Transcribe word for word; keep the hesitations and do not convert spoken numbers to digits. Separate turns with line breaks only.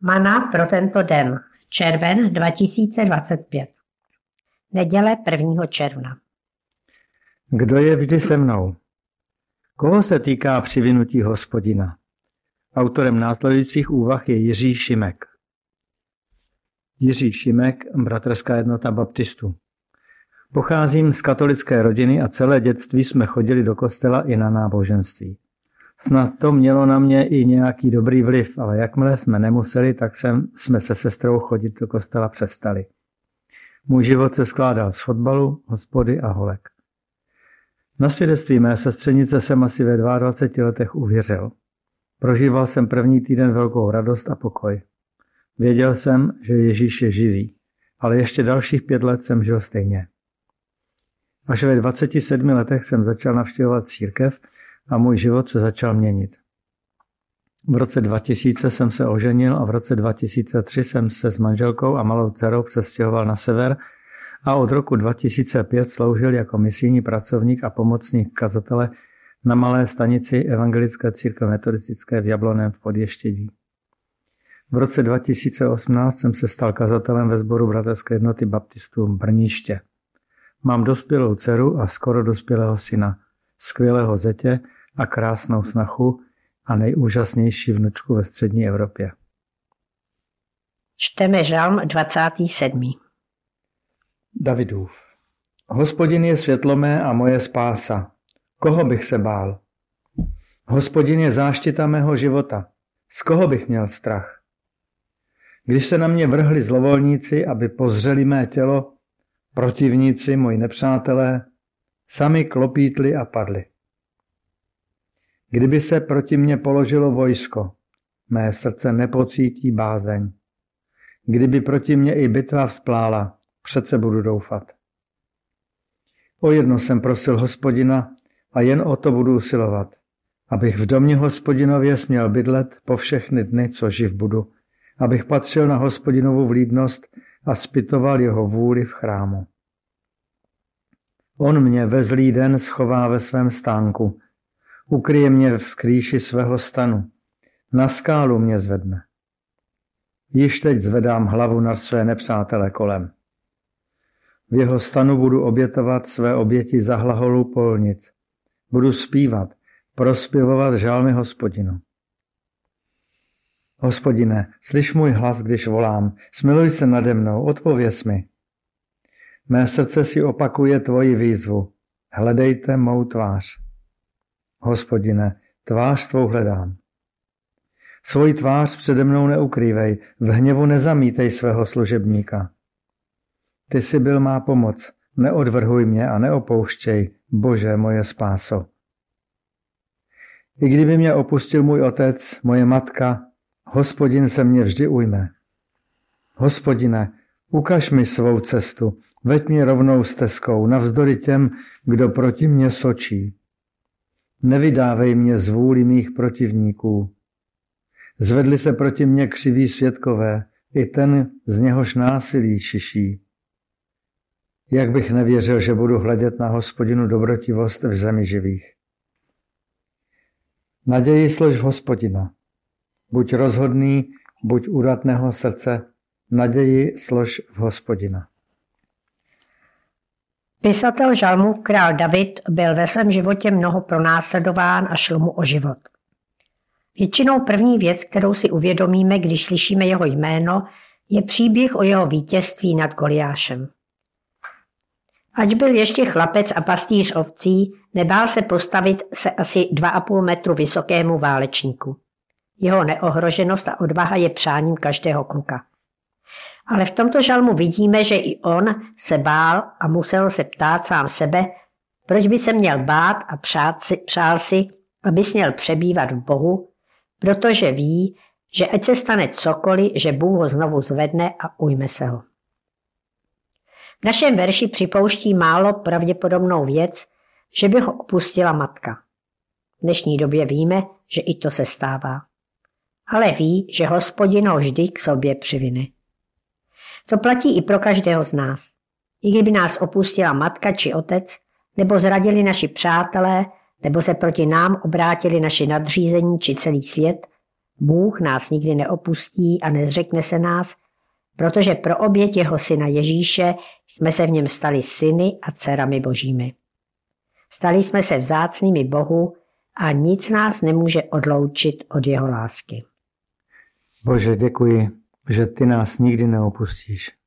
Mana pro tento den. Červen dva tisíce dvacet pět. Neděle prvního června.
Kdo je vždy se mnou? Koho se týká přivinutí Hospodina? Autorem následujících úvah je Jiří Šimek. Jiří Šimek, Bratrská jednota baptistů. Pocházím z katolické rodiny a celé dětství jsme chodili do kostela i na náboženství. Snad to mělo na mě i nějaký dobrý vliv, ale jakmile jsme nemuseli, tak jsem, jsme se sestrou chodit do kostela přestali. Můj život se skládal z fotbalu, hospody a holek. Na svědectví mé sestřenice jsem asi ve dvaceti dvou letech uvěřil. Prožíval jsem první týden velkou radost a pokoj. Věděl jsem, že Ježíš je živý, ale ještě dalších pět let jsem žil stejně. Až ve dvaceti sedmi letech jsem začal navštěvovat církev a můj život se začal měnit. V roce dva tisíce jsem se oženil a v roce dva tisíce tři jsem se s manželkou a malou dcerou přestěhoval na sever a od roku dva tisíce pět sloužil jako misijní pracovník a pomocník kazatele na malé stanici Evangelické církve metodistické v Jablonném v Podještědí. V roce dva tisíce osmnáct jsem se stal kazatelem ve sboru Bratrské jednoty baptistů Brniště. Mám dospělou dceru a skoro dospělého syna, skvělého zetě a krásnou snachu a nejúžasnější vnučku ve střední Evropě.
Čteme žalm dvacátý sedmý.
Davidův. Hospodin je světlo mé a moje spása. Koho bych se bál? Hospodin je záštita mého života. Z koho bych měl strach? Když se na mě vrhli zlovolníci, aby pozřeli mé tělo, protivníci, moji nepřátelé, sami klopítli a padli. Kdyby se proti mně položilo vojsko, mé srdce nepocítí bázeň. Kdyby proti mně i bitva vzplála, přece budu doufat. O jedno jsem prosil Hospodina a jen o to budu usilovat, abych v domě Hospodinově směl bydlet po všechny dny, co živ budu, abych patřil na Hospodinovu vlídnost a zpytoval jeho vůli v chrámu. On mě ve zlý den schová ve svém stánku, ukryje mě v skrýši svého stanu, na skálu mě zvedne. Již teď zvedám hlavu na své nepřátele kolem. V jeho stanu budu obětovat své oběti za hlaholu polnic. Budu zpívat, prospěvovat žálmy Hospodinu. Hospodine, slyš můj hlas, když volám, smiluj se nade mnou, odpověz mi. Mé srdce si opakuje tvoji výzvu. Hledejte mou tvář. Hospodine, tvář tvou hledám. Svoji tvář přede mnou neukrývej, v hněvu nezamítej svého služebníka. Ty jsi byl má pomoc, neodvrhuj mě a neopouštěj, Bože, moje spáso. I kdyby mě opustil můj otec, moje matka, Hospodin se mě vždy ujme. Hospodine, ukaž mi svou cestu, veď mě rovnou stezkou, navzdory těm, kdo proti mně sočí. Nevydávej mě z vůli mých protivníků. Zvedli se proti mně křiví svědkové, i ten, z něhož násilí šiší. Jak bych nevěřil, že budu hledět na Hospodinu dobrotivost v zemi živých. Naději slož v Hospodina. Buď rozhodný, buď udatného srdce, naději slož v Hospodina.
Pisatel žalmu král David byl ve svém životě mnoho pronásledován a šlo mu o život. Většinou první věc, kterou si uvědomíme, když slyšíme jeho jméno, je příběh o jeho vítězství nad Goliášem. Ač byl ještě chlapec a pastýř ovcí, nebál se postavit se asi dva a půl metru vysokému válečníku. Jeho neohroženost a odvaha je přáním každého kluka. Ale v tomto žalmu vidíme, že i on se bál a musel se ptát sám sebe, proč by se měl bát a přát si, přál si, aby směl přebývat v Bohu, protože ví, že ať se stane cokoliv, že Bůh ho znovu zvedne a ujme se ho. V našem verši připouští málo pravděpodobnou věc, že by ho opustila matka. V dnešní době víme, že i to se stává. Ale ví, že Hospodin ho vždy k sobě přivine. To platí i pro každého z nás. I kdyby nás opustila matka či otec, nebo zradili naši přátelé, nebo se proti nám obrátili naši nadřízení či celý svět, Bůh nás nikdy neopustí a nezřekne se nás, protože pro oběť jeho syna Ježíše jsme se v něm stali syny a dcerami božími. Stali jsme se vzácnými Bohu a nic nás nemůže odloučit od jeho lásky.
Bože, děkuji, že ty nás nikdy neopustíš.